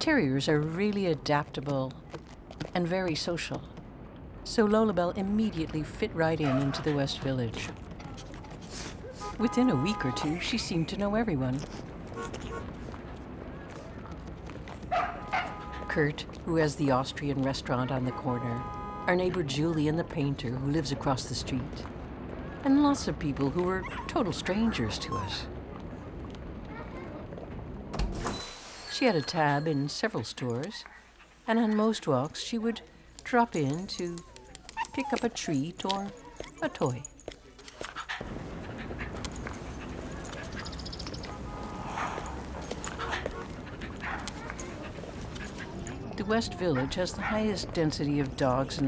Terriers are really adaptable and very social, so Lolabelle immediately fit right into the West Village. Within a week or two, she seemed to know everyone. Kurt, who has the Austrian restaurant on the corner, our neighbor Julian the painter, who lives across the street, and lots of people who were total strangers to us. She had a tab in several stores, and on most walks she would drop in to pick up a treat or a toy. The West Village has the highest density of dogs in